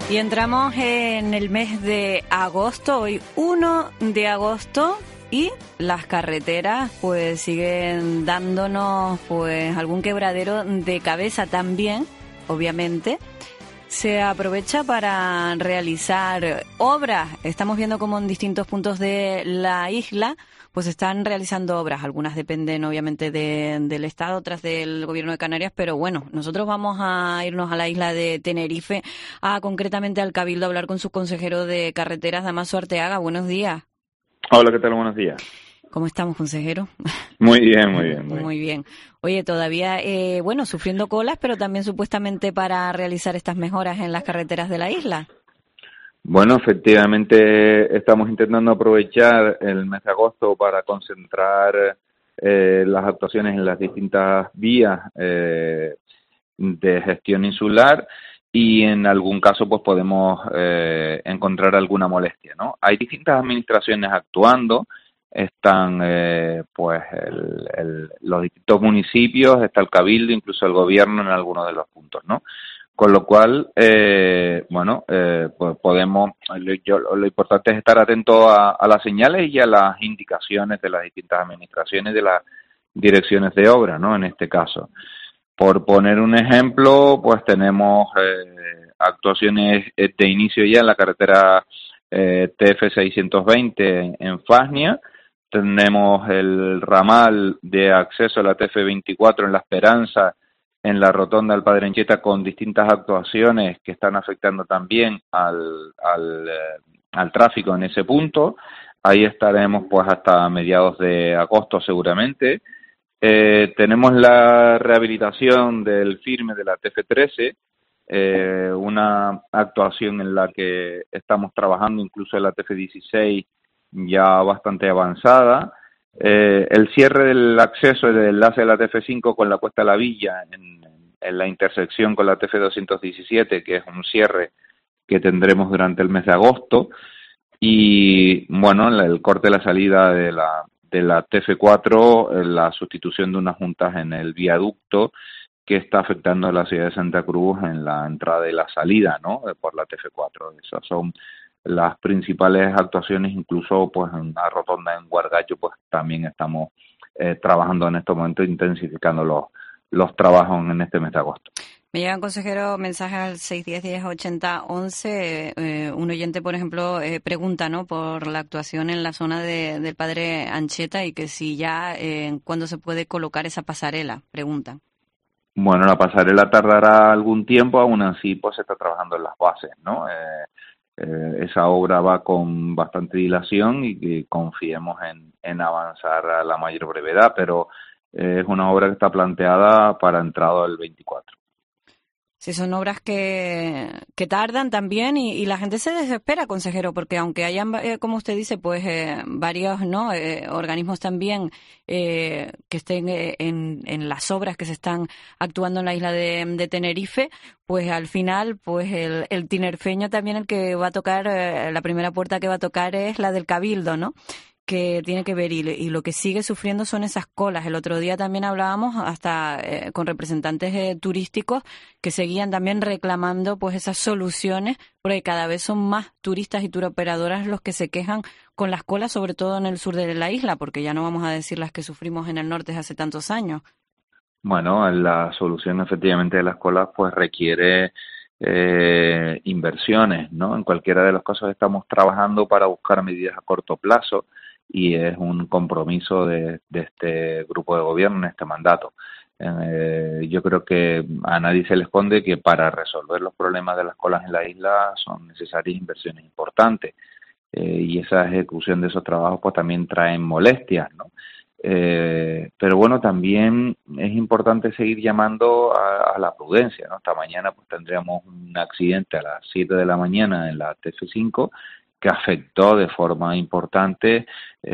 Y entramos en el mes de agosto, hoy 1 de agosto, y las carreteras pues siguen dándonos pues algún quebradero de cabeza también, obviamente. Se aprovecha para realizar obras. Estamos viendo cómo en distintos puntos de la isla pues están realizando obras. Algunas dependen obviamente del Estado, otras del Gobierno de Canarias, pero bueno, nosotros vamos a irnos a la isla de Tenerife, concretamente al Cabildo, a hablar con su consejero de carreteras, Dámaso Arteaga. Buenos días. Hola, ¿qué tal? Buenos días. ¿Cómo estamos, consejero? Muy bien, muy bien. Muy bien. Oye, todavía, sufriendo colas, pero también supuestamente para realizar estas mejoras en las carreteras de la isla. Bueno, efectivamente estamos intentando aprovechar el mes de agosto para concentrar las actuaciones en las distintas vías de gestión insular y en algún caso pues podemos encontrar alguna molestia, ¿no? Hay distintas administraciones actuando. Están los distintos municipios, está el Cabildo, incluso el Gobierno en algunos de los puntos, ¿no? Con lo cual, pues podemos, lo importante es estar atento a las señales y a las indicaciones de las distintas administraciones y de las direcciones de obra, ¿no? En este caso. Por poner un ejemplo, pues tenemos actuaciones de inicio ya en la carretera TF 620 en Fasnia. Tenemos el ramal de acceso a la TF 24 en La Esperanza, en la rotonda del Padre Anchieta, con distintas actuaciones que están afectando también al tráfico en ese punto. Ahí estaremos pues hasta mediados de agosto seguramente. Tenemos la rehabilitación del firme de la TF13, una actuación en la que estamos trabajando incluso en la TF16 ya bastante avanzada. El cierre del acceso del enlace de la TF5 con la Cuesta de la Villa en la intersección con la TF217, que es un cierre que tendremos durante el mes de agosto, y bueno, el corte de la salida de la TF4, la sustitución de unas juntas en el viaducto que está afectando a la ciudad de Santa Cruz en la entrada y la salida, ¿no? Por la TF4. Esas son las principales actuaciones, incluso pues en la rotonda en Guargallo pues también estamos trabajando en estos momentos, intensificando los trabajos en este mes de agosto. Me llegan, consejero, mensajes al 610-1080-11. Un oyente, por ejemplo, pregunta, ¿no?, por la actuación en la zona del Padre Anchieta y que si ya, ¿cuándo se puede colocar esa pasarela? Preguntan. Bueno, la pasarela tardará algún tiempo, aún así pues se está trabajando en las bases, ¿no? Esa obra va con bastante dilación y que confiemos en avanzar a la mayor brevedad, pero es una obra que está planteada para entrado del 24. Sí, son obras que tardan también y la gente se desespera, consejero, porque aunque hayan, como usted dice, pues varios organismos también que estén en las obras que se están actuando en la isla de Tenerife, pues al final pues el tinerfeño también el que va a tocar, la primera puerta que va a tocar es la del Cabildo, ¿no?, que tiene que ver y lo que sigue sufriendo son esas colas. El otro día también hablábamos hasta con representantes turísticos que seguían también reclamando pues esas soluciones, porque cada vez son más turistas y turoperadoras los que se quejan con las colas, sobre todo en el sur de la isla, porque ya no vamos a decir las que sufrimos en el norte desde hace tantos años. Bueno, la solución efectivamente de las colas pues requiere inversiones, ¿no? En cualquiera de los casos estamos trabajando para buscar medidas a corto plazo y es un compromiso de este grupo de gobierno en este mandato. Yo creo que a nadie se le esconde que para resolver los problemas de las colas en la isla son necesarias inversiones importantes y esa ejecución de esos trabajos pues también traen molestias, ¿no? Pero bueno, también es importante seguir llamando a la prudencia, ¿no? Esta mañana pues tendríamos un accidente a las 7 de la mañana en la TF5 que afectó de forma importante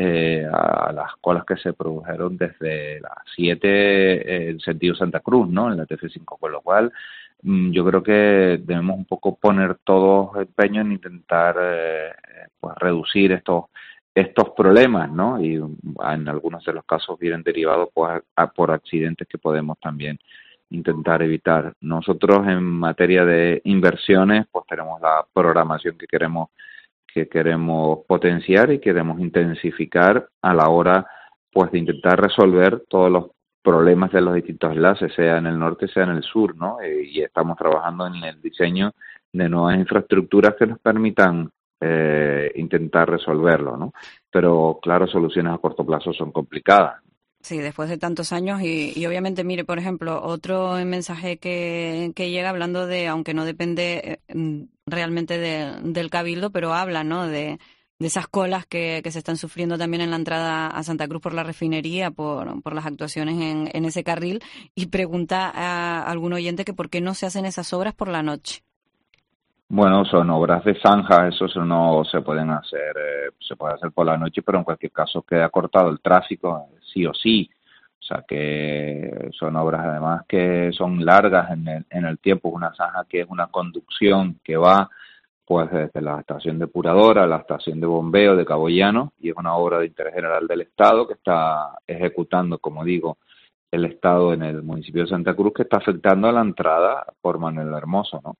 a las colas que se produjeron desde las 7 en sentido Santa Cruz, ¿no?, en la TF5, con lo cual yo creo que debemos un poco poner todos empeño en intentar pues reducir estos problemas, ¿no? Y en algunos de los casos vienen derivados pues, por accidentes que podemos también intentar evitar. Nosotros en materia de inversiones pues tenemos la programación que queremos potenciar y queremos intensificar a la hora pues de intentar resolver todos los problemas de los distintos enlaces, sea en el norte, sea en el sur, ¿no? Y estamos trabajando en el diseño de nuevas infraestructuras que nos permitan intentar resolverlo, ¿no? Pero claro, soluciones a corto plazo son complicadas. Sí, después de tantos años y obviamente, mire, por ejemplo, otro mensaje que llega hablando de, aunque no depende realmente del Cabildo, pero habla, ¿no?, de esas colas que se están sufriendo también en la entrada a Santa Cruz por la refinería, por las actuaciones en ese carril, y pregunta a algún oyente que por qué no se hacen esas obras por la noche. Bueno, son obras de zanja, eso no se pueden hacer, se puede hacer por la noche, pero en cualquier caso queda cortado el tráfico, sí o sí. O sea que son obras además que son largas en el tiempo, una zanja que es una conducción que va pues desde la estación depuradora a la estación de bombeo de Cabo Llano, y es una obra de interés general del Estado que está ejecutando, como digo, el Estado en el municipio de Santa Cruz, que está afectando a la entrada por Manuel Hermoso, ¿no?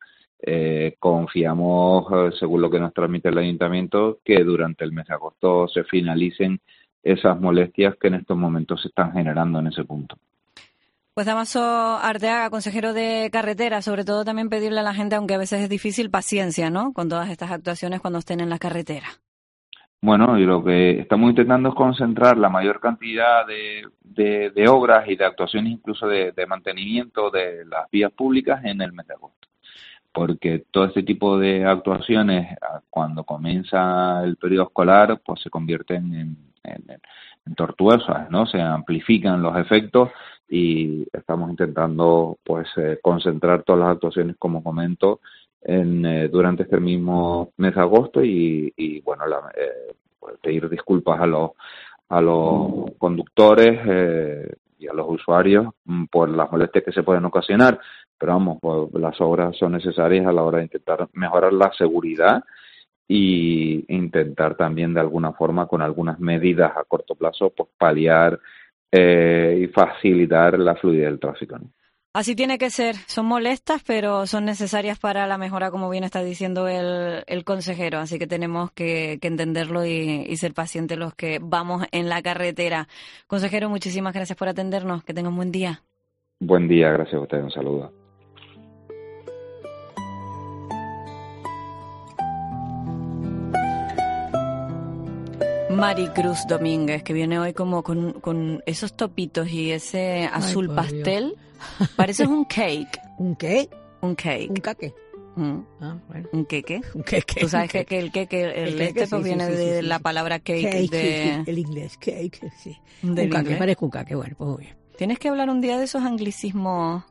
Confiamos, según lo que nos transmite el Ayuntamiento, que durante el mes de agosto se finalicen esas molestias que en estos momentos se están generando en ese punto. Pues Dámaso Arteaga, consejero de carretera, sobre todo también pedirle a la gente, aunque a veces es difícil, paciencia, ¿no?, con todas estas actuaciones cuando estén en la carretera. Bueno, y lo que estamos intentando es concentrar la mayor cantidad de obras y de actuaciones, incluso de mantenimiento de las vías públicas en el mes de agosto. Porque todo este tipo de actuaciones, cuando comienza el periodo escolar, pues se convierten en tortuosas, ¿no? Se amplifican los efectos y estamos intentando pues concentrar todas las actuaciones, como comento, durante este mismo mes de agosto y bueno, pues pedir disculpas a los conductores y a los usuarios por las molestias que se pueden ocasionar, pero vamos, pues, las obras son necesarias a la hora de intentar mejorar la seguridad y intentar también de alguna forma, con algunas medidas a corto plazo, pues paliar y facilitar la fluidez del tráfico, ¿no? Así tiene que ser. Son molestas, pero son necesarias para la mejora, como bien está diciendo el consejero. Así que tenemos que entenderlo y ser pacientes los que vamos en la carretera. Consejero, muchísimas gracias por atendernos. Que tenga un buen día. Buen día, gracias a ustedes. Un saludo. Maricruz Domínguez, que viene hoy como con esos topitos y ese azul pastel. Pareces un cake. ¿Un qué? Un cake. ¿Un caque? Bueno. ¿Un queque? Un queque. Tú sabes que el queque pues viene de la palabra cake. El inglés, cake, sí. Un caque, parezco un caque, bueno, pues muy bien. Tienes que hablar un día de esos anglicismos,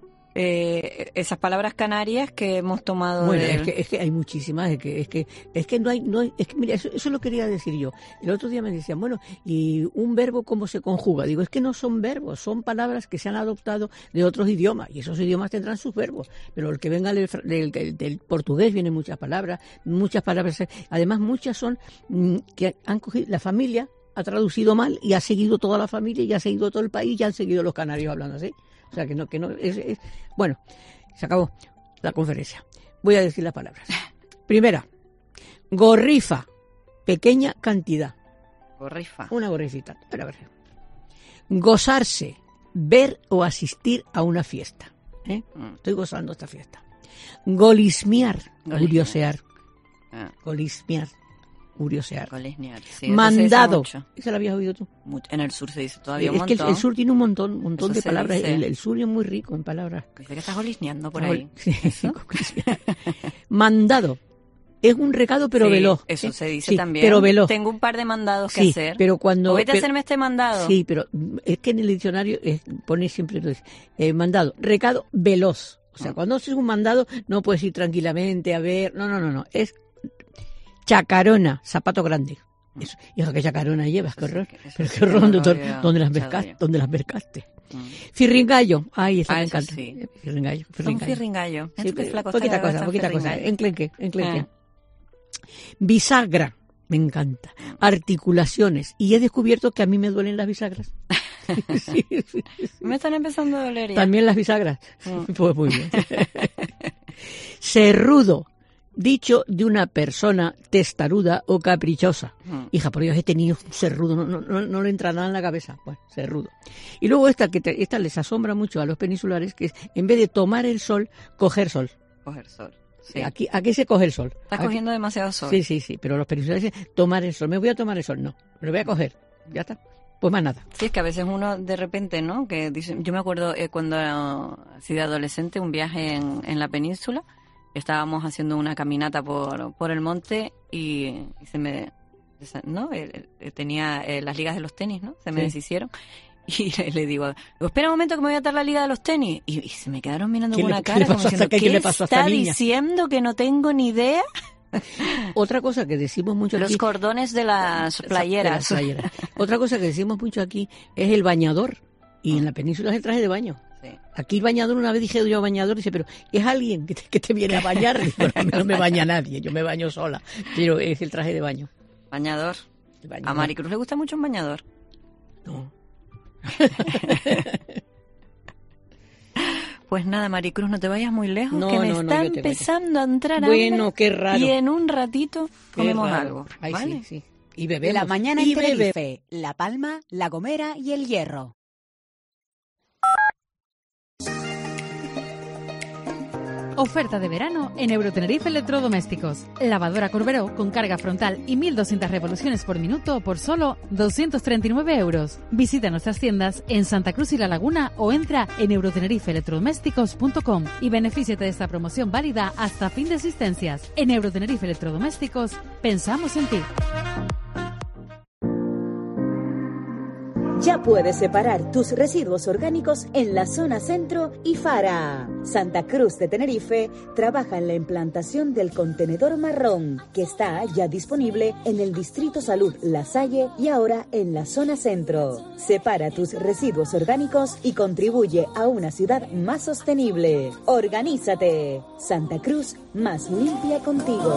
esas palabras canarias que hemos tomado. Bueno, es que hay muchísimas, es que no hay, es que mira, eso lo quería decir yo. El otro día me decían, bueno, ¿y un verbo cómo se conjuga? Digo, es que no son verbos, son palabras que se han adoptado de otros idiomas, y esos idiomas tendrán sus verbos, pero el que venga del portugués vienen muchas palabras, además muchas son que han cogido, la familia ha traducido mal y ha seguido toda la familia y ha seguido todo el país y han seguido los canarios hablando así. O sea, que no bueno, se acabó la conferencia. Voy a decir las palabras. Primera, gorrifa, pequeña cantidad. Gorrifa. Una gorrifita. A ver. Gozarse, ver o asistir a una fiesta. Estoy gozando esta fiesta. Golismear, curiosear. Golismear. Curiosear. Sí, mandado. ¿Esa la habías oído tú? En el sur se dice todavía un montón. Es que el sur tiene un montón de palabras. El sur es muy rico en palabras. Dice que estás golisneando por ahí. Sí, mandado. Es un recado, pero veloz. Eso se dice también. Pero veloz. Tengo un par de mandados que hacer. Pero cuando. O vete a hacerme este mandado. Sí, pero es que en el diccionario pone siempre mandado. Recado veloz. O sea, cuando haces un mandado, no puedes ir tranquilamente a ver. No. Es chacarona, zapato grande. Eso. Hijo, ¿qué chacarona llevas? Qué horror. Pero qué horror, ¿dónde las mercaste? Firringallo. Ay, esa me encanta. Sí. Firringallo. Un firringallo. Sí, poquita cosa. Enclenque. Bisagra. Me encanta. Articulaciones. Y he descubierto que a mí me duelen las bisagras. Sí. Me están empezando a doler ya. También las bisagras. Pues muy bien. Serrudo. Dicho de una persona testaruda o caprichosa. Hija, por Dios, este niño serrudo, no le entra nada en la cabeza. Bueno, serrudo. Y luego esta les asombra mucho a los peninsulares, que es, en vez de tomar el sol, coger sol. Coger sol. Sí. Aquí se coge el sol. Estás cogiendo demasiado sol. Sí, pero los peninsulares dicen tomar el sol. Me voy a tomar el sol. No, me lo voy a coger. Ya está. Pues más nada. Sí, es que a veces uno de repente, ¿no? Que dice, yo me acuerdo cuando así de adolescente, un viaje en la península, estábamos haciendo una caminata por el monte y se me, ¿no? Tenía las ligas de los tenis, ¿no? Se me deshicieron. Y le digo, espera un momento que me voy a atar la liga de los tenis. Y se me quedaron mirando con una cara como diciendo, ¿qué está diciendo que no tengo ni idea? Otra cosa que decimos mucho aquí... Los cordones de las playeras. Otra cosa que decimos mucho aquí es el bañador. Y en la península es el traje de baño. Sí. Aquí el bañador, una vez dije yo bañador, dice, pero es alguien que te viene a bañar. Digo, a mí no me baña nadie, yo me baño sola. Pero es el traje de baño. Bañador. ¿A Maricruz le gusta mucho un bañador? No. Pues nada, Maricruz, no te vayas muy lejos, que me está empezando a entrar hambre. Bueno, qué raro. Y en un ratito comemos algo. Ay, ¿vale? Sí. Y bebemos. La mañana en Tenerife, La Palma, La Gomera y El Hierro. Oferta de verano en Eurotenerife Electrodomésticos. Lavadora Corberó con carga frontal y 1200 revoluciones por minuto por solo 239 euros. Visita nuestras tiendas en Santa Cruz y La Laguna o entra en eurotenerife-electrodomésticos.com y benefíciate de esta promoción válida hasta fin de existencias. En Eurotenerife Electrodomésticos, pensamos en ti. Ya puedes separar tus residuos orgánicos en la zona centro y Fara. Santa Cruz de Tenerife trabaja en la implantación del contenedor marrón, que está ya disponible en el Distrito Salud La Salle y ahora en la zona centro. Separa tus residuos orgánicos y contribuye a una ciudad más sostenible. Organízate. Santa Cruz, más limpia contigo.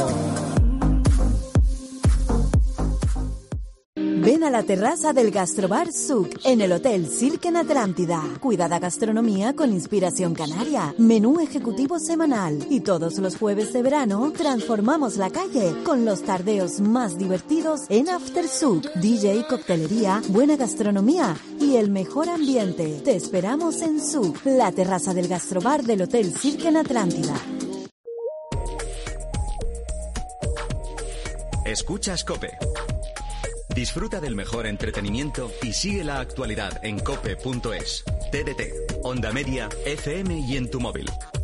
Ven a la terraza del Gastrobar Suc en el Hotel Cirque en Atlántida. Cuidada gastronomía con inspiración canaria, menú ejecutivo semanal y todos los jueves de verano transformamos la calle con los tardeos más divertidos en After Suc, DJ, coctelería, buena gastronomía y el mejor ambiente. Te esperamos en Suc, la terraza del Gastrobar del Hotel Cirque en Atlántida. Escuchas COPE. Disfruta del mejor entretenimiento y sigue la actualidad en cope.es, TDT, Onda Media, FM y en tu móvil.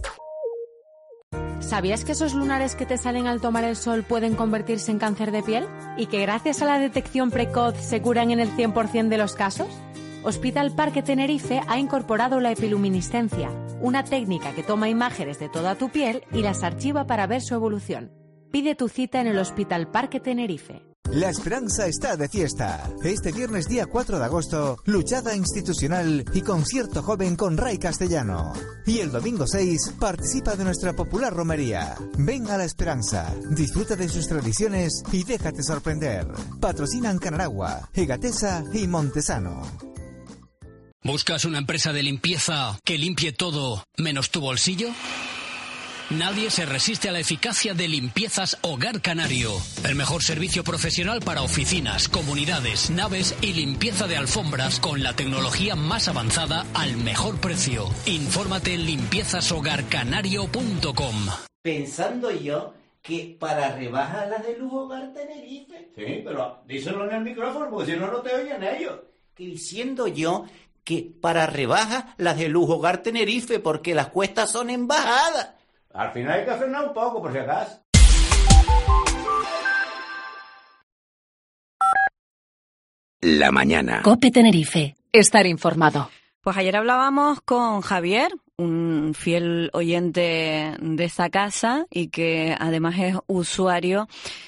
¿Sabías que esos lunares que te salen al tomar el sol pueden convertirse en cáncer de piel? ¿Y que gracias a la detección precoz se curan en el 100% de los casos? Hospital Parque Tenerife ha incorporado la epiluminiscencia, una técnica que toma imágenes de toda tu piel y las archiva para ver su evolución. Pide tu cita en el Hospital Parque Tenerife. La esperanza está de fiesta. Este viernes día 4 de agosto, luchada institucional y concierto joven con Ray Castellano. Y el domingo 6, participa de nuestra popular romería. Ven a La Esperanza, disfruta de sus tradiciones y déjate sorprender. Patrocinan Canaragua, Egatesa y Montesano. ¿Buscas una empresa de limpieza que limpie todo menos tu bolsillo? Nadie se resiste a la eficacia de Limpiezas Hogar Canario. El mejor servicio profesional para oficinas, comunidades, naves y limpieza de alfombras con la tecnología más avanzada al mejor precio. Infórmate en limpiezashogarcanario.com. Pensando yo que para rebajas las de Lujo Hogar Tenerife. Sí, pero díselo en el micrófono porque si no, no te oyen ellos. Que diciendo yo que para rebajas las de Lujo Hogar Tenerife porque las cuestas son en bajada. Al final hay que frenar un poco, por si acaso. La mañana. COPE Tenerife. Estar informado. Pues ayer hablábamos con Javier, un fiel oyente de esta casa y que además es usuario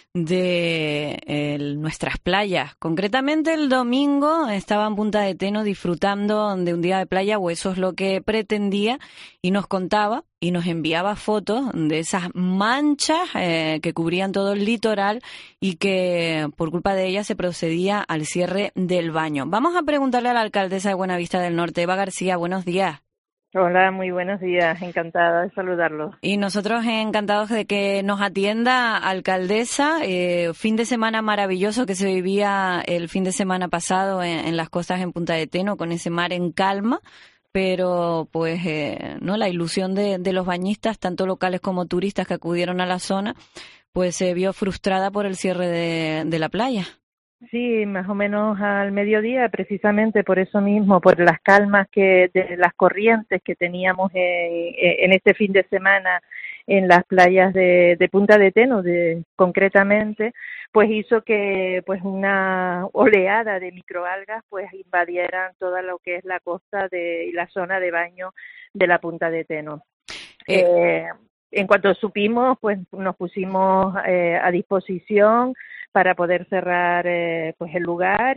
de nuestras playas. Concretamente el domingo estaba en Punta de Teno disfrutando de un día de playa, o eso es lo que pretendía, y nos contaba y nos enviaba fotos de esas manchas que cubrían todo el litoral y que por culpa de ellas se procedía al cierre del baño. Vamos a preguntarle a la alcaldesa de Buenavista del Norte, Eva García. Buenos días. Hola, muy buenos días, encantada de saludarlos. Y nosotros encantados de que nos atienda, alcaldesa. Fin de semana maravilloso que se vivía el fin de semana pasado en las costas en Punta de Teno, con ese mar en calma, pero pues no, la ilusión de los bañistas, tanto locales como turistas que acudieron a la zona, pues se vio frustrada por el cierre de la playa. Sí, más o menos al mediodía, precisamente por eso mismo, por las calmas de las corrientes que teníamos en este fin de semana en las playas de Punta de Teno, concretamente, pues hizo que pues una oleada de microalgas pues invadieran toda lo que es la costa y la zona de baño de la Punta de Teno. En cuanto supimos, pues nos pusimos a disposición para poder cerrar pues el lugar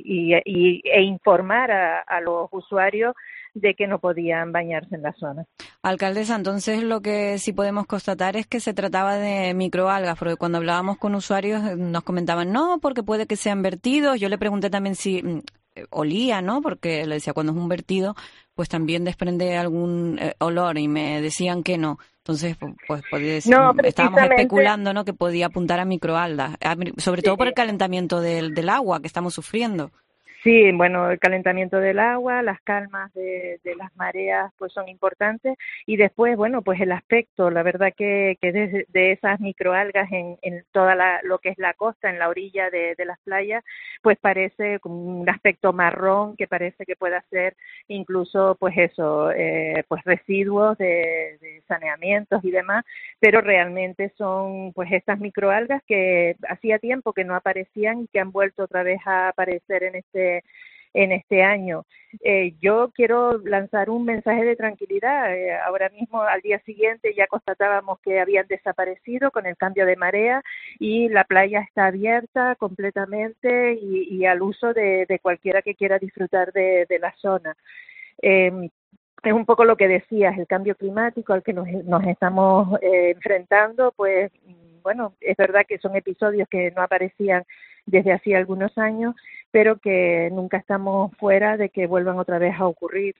e informar a los usuarios de que no podían bañarse en la zona. Alcaldesa, entonces lo que sí podemos constatar es que se trataba de microalgas, porque cuando hablábamos con usuarios nos comentaban, no, porque puede que sean vertidos. Yo le pregunté también si olía, ¿no? Porque le decía, cuando es un vertido, pues también desprende algún olor, y me decían que no. Entonces, pues estábamos especulando, ¿no?, que podía apuntar a microalgas, sobre todo por el calentamiento del agua que estamos sufriendo. Sí, bueno, el calentamiento del agua, las calmas de las mareas pues son importantes, y después, bueno, pues el aspecto, la verdad que de esas microalgas en toda lo que es la costa, en la orilla de las playas, pues parece como un aspecto marrón que parece que pueda ser incluso pues eso, pues residuos de saneamientos y demás, pero realmente son pues estas microalgas que hacía tiempo que no aparecían y que han vuelto otra vez a aparecer en este año. Yo quiero lanzar un mensaje de tranquilidad. Ahora mismo, al día siguiente, ya constatábamos que habían desaparecido con el cambio de marea, y la playa está abierta completamente y al uso de cualquiera que quiera disfrutar de la zona. Es un poco lo que decías, el cambio climático al que nos estamos enfrentando, pues bueno, es verdad que son episodios que no aparecían desde hacía algunos años, pero que nunca estamos fuera de que vuelvan otra vez a ocurrir.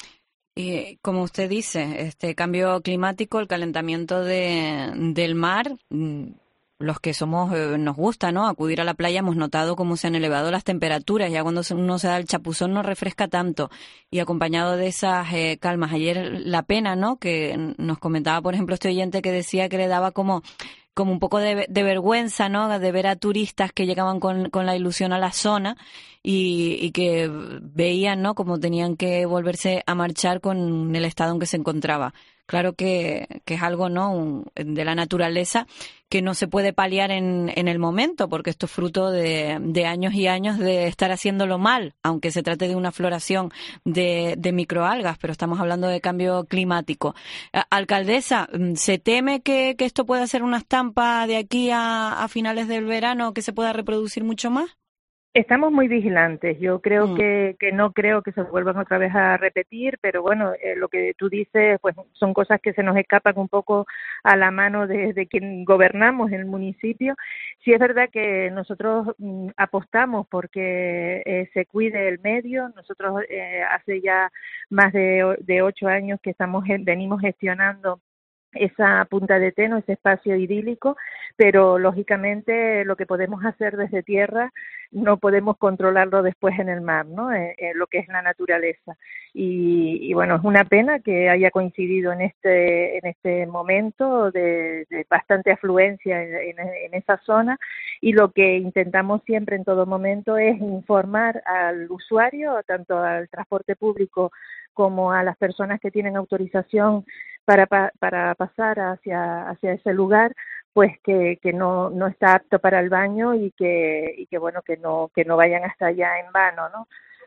Y como usted dice, este cambio climático, el calentamiento del mar, los que nos gusta, ¿no?, acudir a la playa, hemos notado cómo se han elevado las temperaturas. Ya cuando uno se da el chapuzón no refresca tanto, y acompañado de esas calmas. Ayer la pena, ¿no?, que nos comentaba, por ejemplo, este oyente que decía que le daba como un poco de vergüenza, ¿no?, de ver a turistas que llegaban con la ilusión a la zona y que veían, ¿no?, cómo tenían que volverse a marchar con el estado en que se encontraba. Claro que es algo, ¿no?, de la naturaleza que no se puede paliar en el momento, porque esto es fruto de años y años de estar haciéndolo mal, aunque se trate de una floración de microalgas, pero estamos hablando de cambio climático. Alcaldesa, ¿se teme que esto pueda ser una estampa de aquí a finales del verano, que se pueda reproducir mucho más? Estamos muy vigilantes. Yo creo que no creo que se vuelvan otra vez a repetir, pero bueno, lo que tú dices, pues son cosas que se nos escapan un poco a la mano de quien gobernamos en el municipio. Sí es verdad que nosotros apostamos porque se cuide el medio. Nosotros hace ya más de 8 años que venimos gestionando esa Punta de Teno, ese espacio idílico, pero lógicamente lo que podemos hacer desde tierra no podemos controlarlo después en el mar, ¿no? Lo que es la naturaleza. Y bueno, es una pena que haya coincidido en este momento de bastante afluencia en esa zona, y lo que intentamos siempre en todo momento es informar al usuario, tanto al transporte público como a las personas que tienen autorización para pasar hacia ese lugar, pues que no está apto para el baño, y que bueno, que no vayan hasta allá en vano, ¿no?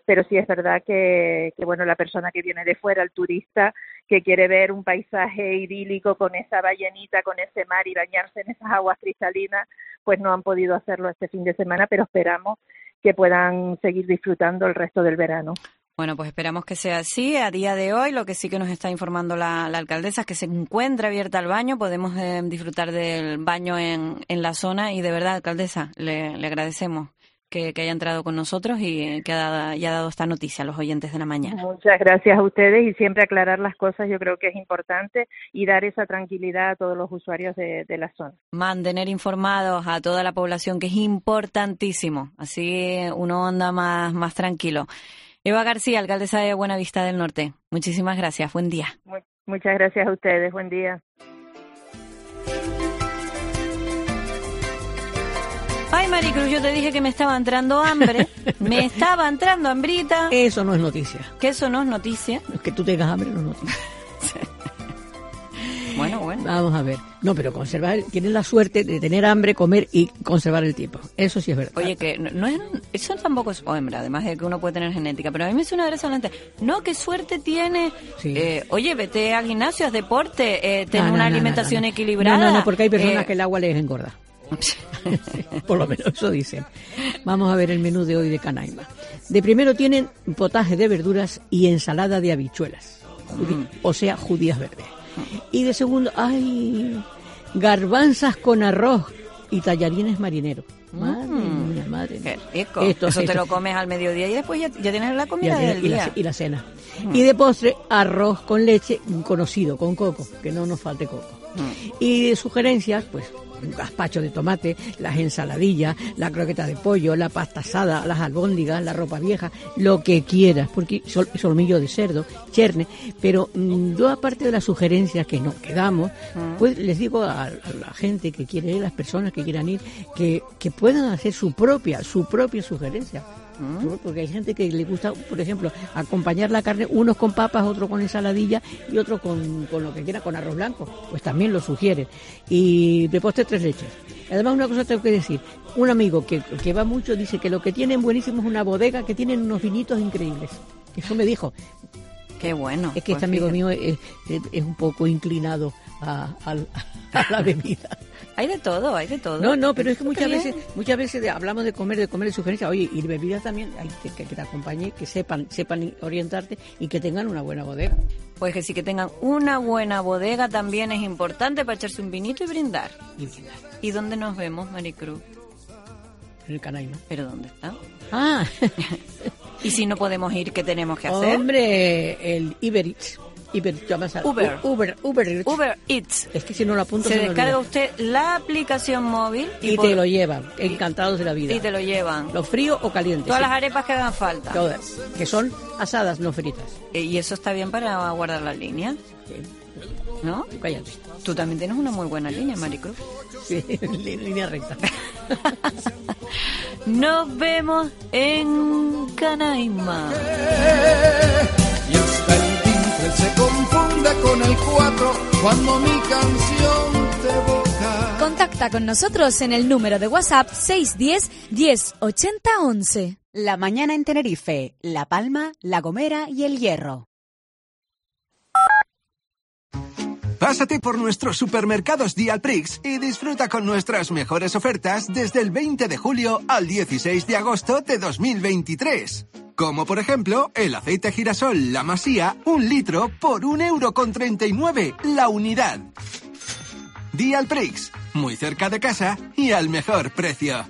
pero sí es verdad que bueno, la persona que viene de fuera, el turista, que quiere ver un paisaje idílico con esa ballenita, con ese mar y bañarse en esas aguas cristalinas, pues no han podido hacerlo este fin de semana, pero esperamos que puedan seguir disfrutando el resto del verano. Bueno, pues esperamos que sea así. A día de hoy, lo que sí que nos está informando la alcaldesa es que se encuentra abierta el baño, podemos disfrutar del baño en la zona y de verdad, alcaldesa, le agradecemos que haya entrado con nosotros y que haya dado esta noticia a los oyentes de la mañana. Muchas gracias a ustedes y siempre aclarar las cosas yo creo que es importante y dar esa tranquilidad a todos los usuarios de la zona. Mantener informados a toda la población, que es importantísimo, así uno anda más tranquilo. Eva García, alcaldesa de Buenavista del Norte, muchísimas gracias, buen día. Muchas gracias a ustedes, buen día. Ay, Maricruz, yo te dije que me estaba entrando hambre, me estaba entrando hambrita. Eso no es noticia. Que eso no es noticia. Que tú tengas hambre no es noticia. Bueno. Vamos a ver. No, pero tienes la suerte de tener hambre, comer y conservar el tiempo. Eso sí es verdad. Oye, que no es, eso tampoco es hombre, además de que uno puede tener genética, pero a mí me suena interesante. No, qué suerte tiene. Sí. Oye, vete al gimnasio, haz deporte, ten una alimentación equilibrada. No, porque hay personas que el agua les engorda. Por lo menos eso dicen. Vamos a ver el menú de hoy de Canaima. De primero tienen potaje de verduras y ensalada de habichuelas, o sea, judías verdes. Y de segundo, garbanzas con arroz y tallarines marineros. Madre mía. Qué rico. Eso te lo comes al mediodía y después ya tienes la comida del día. Y la cena. Y de postre, arroz con leche conocido, con coco, que no nos falte coco. Y de sugerencias, pues un gazpacho de tomate, las ensaladillas, la croqueta de pollo, la pasta asada, las albóndigas, la ropa vieja, lo que quieras, porque solmillo de cerdo, cherne, pero yo aparte de las sugerencias que damos, pues les digo a la gente que quiere ir, las personas que quieran ir, que puedan hacer su propia sugerencia. Porque hay gente que le gusta, por ejemplo, acompañar la carne, unos con papas, otros con ensaladilla y otros con lo que quiera, con arroz blanco, pues también lo sugieren. Y de postre 3 leches. Además, una cosa tengo que decir, un amigo que va mucho dice que lo que tienen buenísimo es una bodega que tienen unos vinitos increíbles. Eso me dijo. Qué bueno. Es que este amigo mío es un poco inclinado a la bebida. Hay de todo. No, pero es que muchas veces hablamos de comer y sugerencias. Oye, y bebidas también, hay que te acompañe, que sepan orientarte y que tengan una buena bodega. Pues que sí, que tengan una buena bodega también es importante para echarse un vinito y brindar. ¿Y dónde nos vemos, Maricruz? En el Canaima. ¿Pero dónde está? Y si no podemos ir, ¿qué tenemos que hacer? Hombre, el Uber Eats. Uber Eats. Es que si no lo apunto se descarga usted la aplicación móvil y te lo llevan, encantados de la vida. Y te lo llevan. ¿Lo frío o caliente? Todas las arepas que hagan falta. Todas, que son asadas, no fritas. Y eso está bien para guardar las líneas. Sí. ¿No? Cállate. Tú también tienes una muy buena línea, Maricruz. Sí, línea recta. Nos vemos en Canaima. Y hasta el timbre se confunde con el 4 cuando mi canción te evoca. Contacta con nosotros en el número de WhatsApp 610 1080 11. La mañana en Tenerife, La Palma, La Gomera y El Hierro. Pásate por nuestros supermercados Dialprix y disfruta con nuestras mejores ofertas desde el 20 de julio al 16 de agosto de 2023. Como por ejemplo, el aceite girasol La Masía, 1 litro por 1,39 € la unidad. Dialprix, muy cerca de casa y al mejor precio.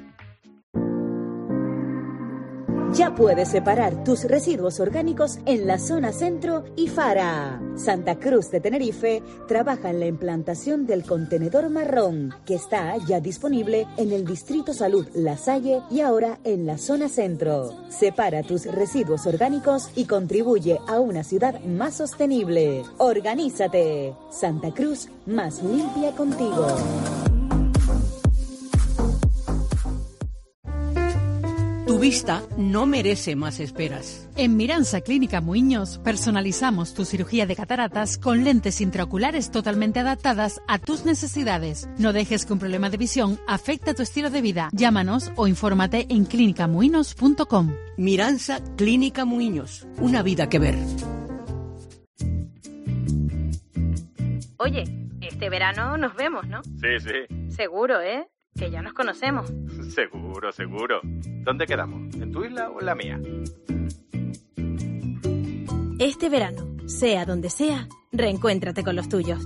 Ya puedes separar tus residuos orgánicos en la zona centro y Fara. Santa Cruz de Tenerife trabaja en la implantación del contenedor marrón, que está ya disponible en el Distrito Salud La Salle y ahora en la zona centro. Separa tus residuos orgánicos y contribuye a una ciudad más sostenible. Organízate. Santa Cruz, más limpia contigo. Tu vista no merece más esperas. En Miransa Clínica Muiños personalizamos tu cirugía de cataratas con lentes intraoculares totalmente adaptadas a tus necesidades. No dejes que un problema de visión afecte a tu estilo de vida. Llámanos o infórmate en clinicamuiños.com. Miransa Clínica Muiños, una vida que ver. Oye, este verano nos vemos, ¿no? Sí, sí. Seguro, ¿eh? Que ya nos conocemos. Seguro, seguro. ¿Dónde quedamos? ¿En tu isla o en la mía? Este verano, sea donde sea, reencuéntrate con los tuyos.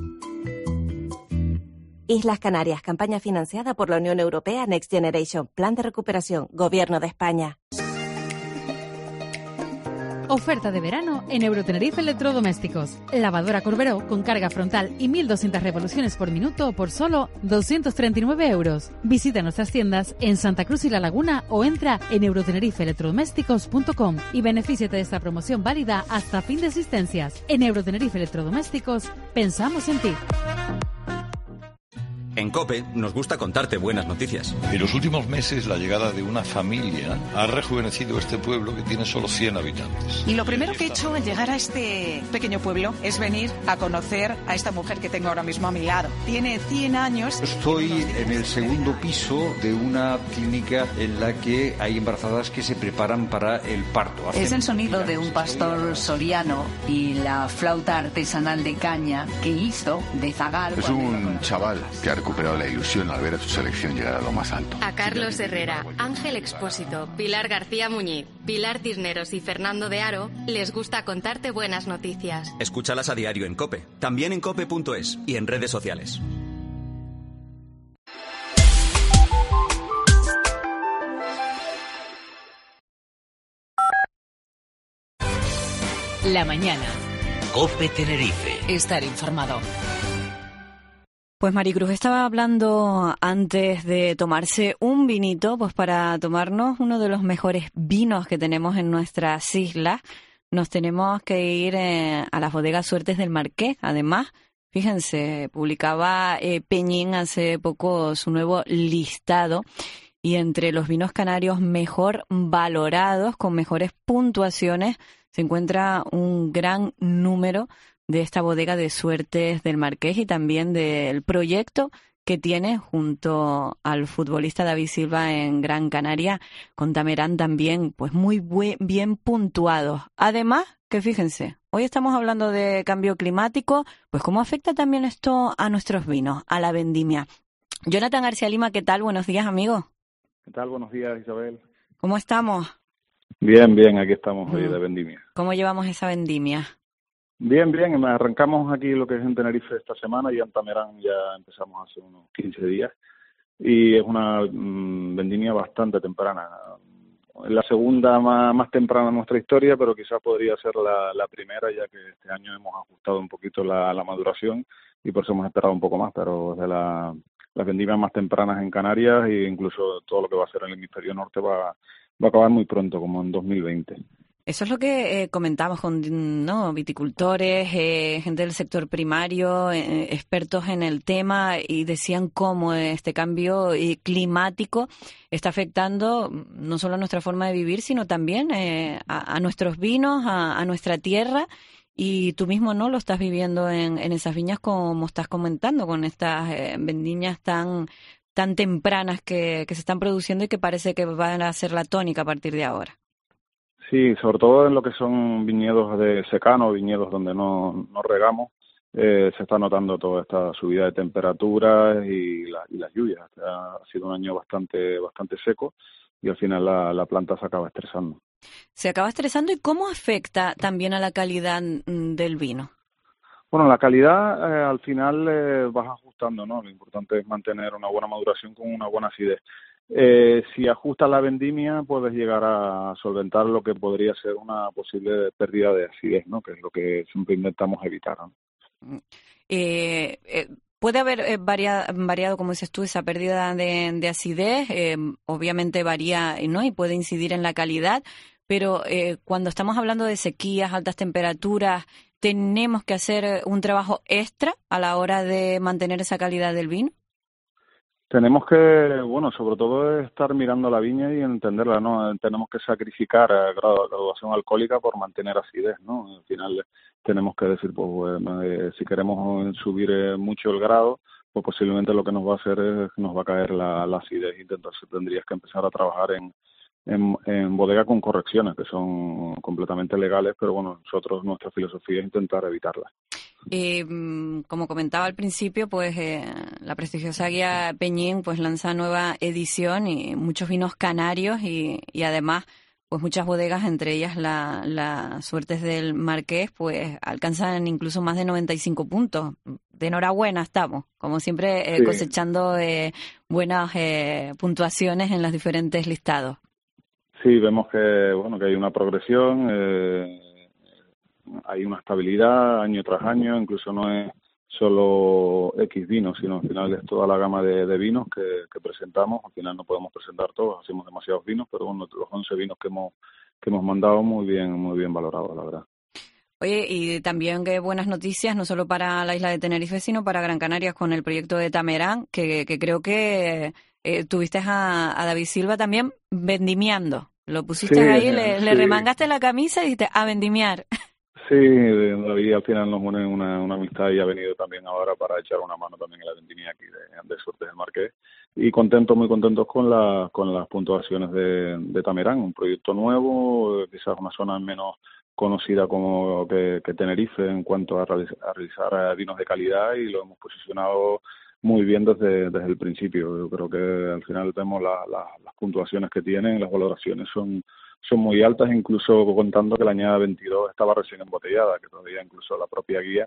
Islas Canarias, campaña financiada por la Unión Europea Next Generation, Plan de Recuperación, Gobierno de España. Oferta de verano en Eurotenerife Electrodomésticos. Lavadora Corberó con carga frontal y 1200 revoluciones por minuto por solo 239 euros. Visita nuestras tiendas en Santa Cruz y La Laguna o entra en eurotenerife-electrodomésticos.com y benefíciate de esta promoción válida hasta fin de existencias. En Eurotenerife Electrodomésticos, pensamos en ti. En COPE nos gusta contarte buenas noticias. En los últimos meses, la llegada de una familia ha rejuvenecido este pueblo que tiene solo 100 habitantes. Y lo primero que he hecho al llegar a este pequeño pueblo es venir a conocer a esta mujer que tengo ahora mismo a mi lado. Tiene 100 años. Estoy en el segundo piso de una clínica en la que hay embarazadas que se preparan para el parto. Es el sonido de un pastor soriano y la flauta artesanal de caña que hizo de zagal. Es un chaval que ha recuperado la ilusión al ver a su selección llegar a lo más alto. A Carlos Herrera, Ángel Expósito, Pilar García Muñiz, Pilar Cisneros y Fernando de Aro les gusta contarte buenas noticias. Escúchalas a diario en COPE, también en cope.es y en redes sociales. La mañana. COPE Tenerife. Estar informado. Pues Maricruz estaba hablando antes de tomarse un vinito, pues para tomarnos uno de los mejores vinos que tenemos en nuestras islas, nos tenemos que ir a las bodegas Suertes del Marqués. Además, fíjense, publicaba Peñín hace poco su nuevo listado y entre los vinos canarios mejor valorados, con mejores puntuaciones, se encuentra un gran número de esta bodega de Suertes del Marqués y también del proyecto que tiene junto al futbolista David Silva en Gran Canaria, con Tamerán también, pues muy bien puntuados. Además, que fíjense, hoy estamos hablando de cambio climático, pues cómo afecta también esto a nuestros vinos, a la vendimia. Jonathan García Lima, ¿qué tal? Buenos días, amigo. ¿Qué tal? Buenos días, Isabel. ¿Cómo estamos? Bien, aquí estamos hoy de vendimia. ¿Cómo llevamos esa vendimia? Bien, arrancamos aquí lo que es en Tenerife esta semana y en Tamerán ya empezamos hace unos 15 días y es una vendimia bastante temprana. La segunda más temprana en nuestra historia, pero quizás podría ser la primera, ya que este año hemos ajustado un poquito la maduración y por eso hemos esperado un poco más, pero es de las vendimias más tempranas en Canarias e incluso todo lo que va a ser en el hemisferio norte va a acabar muy pronto, como en 2020. Eso es lo que comentamos con viticultores, gente del sector primario, expertos en el tema, y decían cómo este cambio climático está afectando no solo a nuestra forma de vivir, sino también a nuestros vinos, a nuestra tierra. Y tú mismo no lo estás viviendo en esas viñas, como estás comentando, con estas vendimias tan tempranas que se están produciendo y que parece que van a ser la tónica a partir de ahora. Sí, sobre todo en lo que son viñedos de secano, viñedos donde no regamos, se está notando toda esta subida de temperaturas y las lluvias. Ha sido un año bastante seco y al final la planta se acaba estresando. Se acaba estresando, ¿y cómo afecta también a la calidad del vino? Bueno, la calidad al final vas ajustando, ¿no? Lo importante es mantener una buena maduración con una buena acidez. Si ajustas la vendimia, puedes llegar a solventar lo que podría ser una posible pérdida de acidez, ¿no? Que es lo que siempre intentamos evitar, ¿no? Puede haber variado, como dices tú, esa pérdida de acidez, obviamente varía, ¿no? Y puede incidir en la calidad, pero cuando estamos hablando de sequías, altas temperaturas, ¿tenemos que hacer un trabajo extra a la hora de mantener esa calidad del vino? Tenemos que, sobre todo estar mirando la viña y entenderla, ¿no? Tenemos que sacrificar graduación alcohólica por mantener acidez, ¿no? Al final tenemos que decir, si queremos subir mucho el grado, pues posiblemente lo que nos va a hacer es que nos va a caer la acidez, y entonces tendrías que empezar a trabajar en bodega con correcciones que son completamente legales, pero nuestra filosofía es intentar evitarlas. Como comentaba al principio, pues la prestigiosa guía Peñín pues lanza nueva edición y muchos vinos canarios y además pues muchas bodegas, entre ellas las Suertes del Marqués, pues alcanzan incluso más de 95 puntos. De enhorabuena estamos, como siempre, Sí. cosechando buenas puntuaciones en los diferentes listados. Sí, vemos que hay una progresión, hay una estabilidad año tras año, incluso no es solo X vinos, sino al final es toda la gama de vinos que presentamos. Al final no podemos presentar todos, hacemos demasiados vinos, pero los 11 vinos que hemos mandado muy bien valorados, la verdad. Oye, y también qué buenas noticias, no solo para la isla de Tenerife, sino para Gran Canaria con el proyecto de Tamerán, que creo que tuviste a David Silva también vendimiando. Lo pusiste ahí, le remangaste la camisa y dijiste, a vendimiar. Sí, David al final nos une una amistad y ha venido también ahora para echar una mano también en la vendimia aquí de Suertes del Marqués. Y muy contentos con las puntuaciones de Tamerán, un proyecto nuevo, quizás una zona menos conocida como que Tenerife en cuanto a realizar vinos de calidad, y lo hemos posicionado muy bien desde el principio. Yo creo que al final vemos las puntuaciones que tienen, las valoraciones son muy altas, incluso contando que la añada 22 estaba recién embotellada, que todavía incluso la propia guía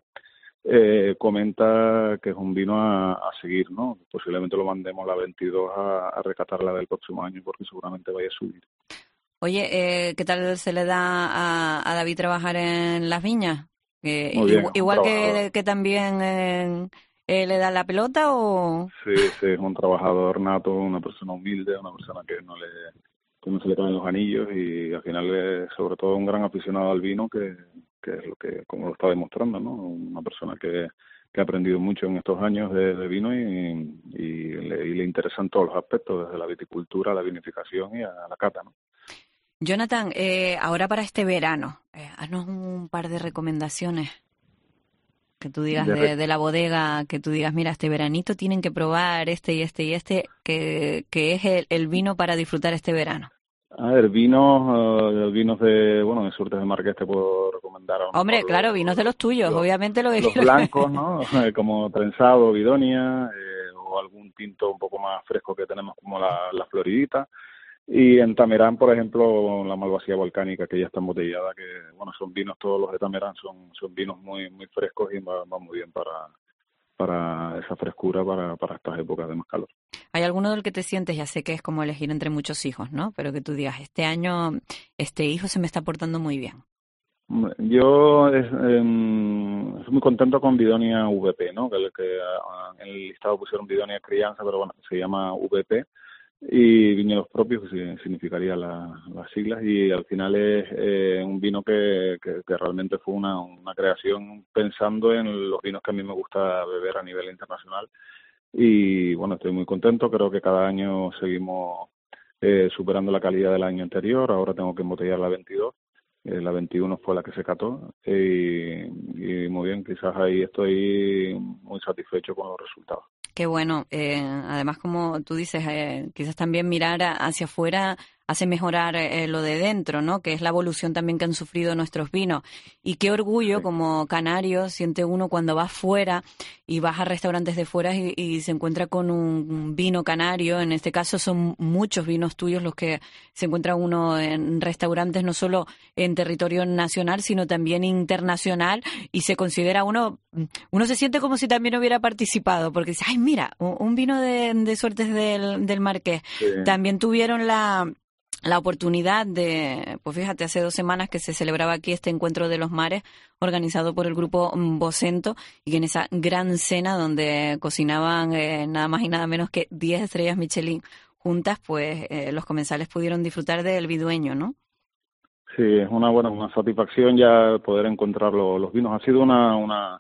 comenta que es un vino a seguir, ¿no? Posiblemente lo mandemos la 22 a recatarla del próximo año, porque seguramente vaya a subir. Oye, ¿qué tal se le da a David trabajar en las viñas? Muy bien, igual que también le da la pelota, ¿o...? Sí, es un trabajador nato, una persona humilde, una persona que no se le caen los anillos, y al final es sobre todo un gran aficionado al vino, que es lo que, como lo está demostrando, ¿no? Una persona que ha aprendido mucho en estos años de vino y le interesan todos los aspectos, desde la viticultura a la vinificación y a la cata, ¿no? Jonathan, ahora para este verano, haznos un par de recomendaciones que tú digas de la bodega, que tú digas, mira, este veranito tienen que probar este y este y este, que es el vino para disfrutar este verano. A ver, vinos de Suertes del Marqués te puedo recomendar. Hombre, claro, vinos de los tuyos, obviamente lo que los blancos, ¿no? Como Trenzado, Bidonia, o algún tinto un poco más fresco que tenemos como la Floridita. Y en Tamerán, por ejemplo, la Malvasía Volcánica, que ya está embotellada, que son vinos, todos los de Tamerán son vinos muy muy frescos y van muy bien para esa frescura, para estas épocas de más calor. ¿Hay alguno del que te sientes, ya sé que es como elegir entre muchos hijos, ¿no? Pero que tú digas, este año este hijo se me está portando muy bien? Yo estoy muy contento con Bidonia VP, ¿no? Que en el listado pusieron Bidonia Crianza, pero se llama VP. Y viñedos propios, que significaría las siglas, y al final es un vino que realmente fue una creación pensando en los vinos que a mí me gusta beber a nivel internacional. Y estoy muy contento, creo que cada año seguimos superando la calidad del año anterior. Ahora tengo que embotellar la 22, la 21 fue la que se cató, y muy bien, quizás ahí estoy muy satisfecho con los resultados. Qué bueno. Además, como tú dices, quizás también mirar hacia afuera hace mejorar lo de dentro, ¿no? Que es la evolución también que han sufrido nuestros vinos. Y qué orgullo como canario siente uno cuando va fuera y vas a restaurantes de fuera y se encuentra con un vino canario. En este caso son muchos vinos tuyos los que se encuentra uno en restaurantes, no solo en territorio nacional, sino también internacional, y se considera uno se siente como si también hubiera participado, porque dice, ay, mira, un vino de Suertes del Marqués. Sí. También tuvieron la oportunidad de, pues fíjate, hace 2 semanas que se celebraba aquí este encuentro de los mares organizado por el grupo Vocento, y en esa gran cena donde cocinaban nada más y nada menos que 10 estrellas Michelin juntas, pues los comensales pudieron disfrutar del vidueño, ¿no? Sí, es una satisfacción ya poder encontrar los vinos. Ha sido una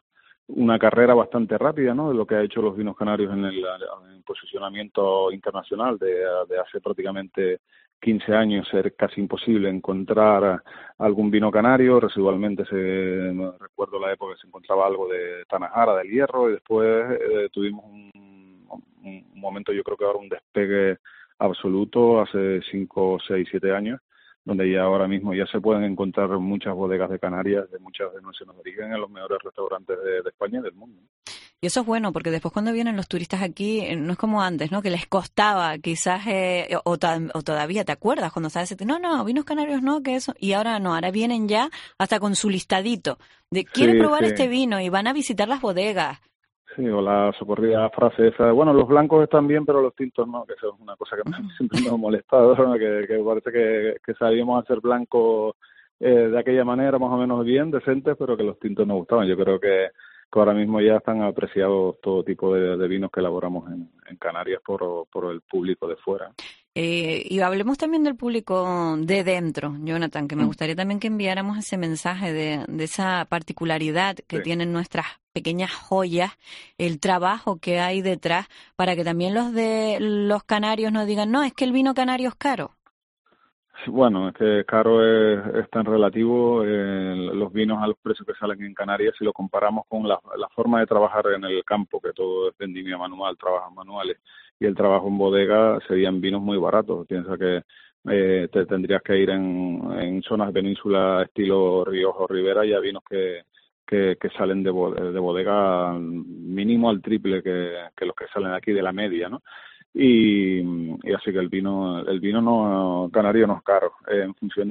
una carrera bastante rápida, ¿no? De lo que ha hecho los vinos canarios en el posicionamiento internacional de hace prácticamente 15 años. Ser casi imposible encontrar algún vino canario. Residualmente recuerdo la época que se encontraba algo de Tanajara, del Hierro, y después tuvimos un momento, yo creo que ahora un despegue absoluto hace 5, 6, 7 años, donde ya ahora mismo ya se pueden encontrar muchas bodegas de Canarias, de muchas denominaciones de origen, en los mejores restaurantes de España y del mundo. Y eso es bueno, porque después cuando vienen los turistas aquí, no es como antes, ¿no? Que les costaba quizás, o todavía, ¿te acuerdas? Cuando sabes, no, vinos canarios no, que eso. Y ahora no, ahora vienen ya hasta con su listadito de ¿quiere probar este vino? Y van a visitar las bodegas. Sí, o la socorrida frase esa, bueno, los blancos están bien, pero los tintos no, que eso es una cosa que siempre me ha molestado, ¿no? que parece que sabíamos hacer blancos de aquella manera, más o menos bien, decentes, pero que los tintos no gustaban. Yo creo que ahora mismo ya están apreciados todo tipo de vinos que elaboramos en Canarias por el público de fuera. Y hablemos también del público de dentro, Jonathan, que me gustaría también que enviáramos ese mensaje de esa particularidad que tienen nuestras pequeñas joyas, el trabajo que hay detrás, para que también los canarios no digan, no, es que el vino canario es caro. Bueno, es que caro es tan relativo los vinos a los precios que salen en Canarias si lo comparamos con la forma de trabajar en el campo, que todo es vendimia manual, trabajos manuales, y el trabajo en bodega serían vinos muy baratos. Piensa que te tendrías que ir en zonas de península estilo Ríos o Ribera, ya vinos que salen de bodega mínimo al triple que los que salen aquí de la media, ¿no? Y así que el vino no canario no es caro, en función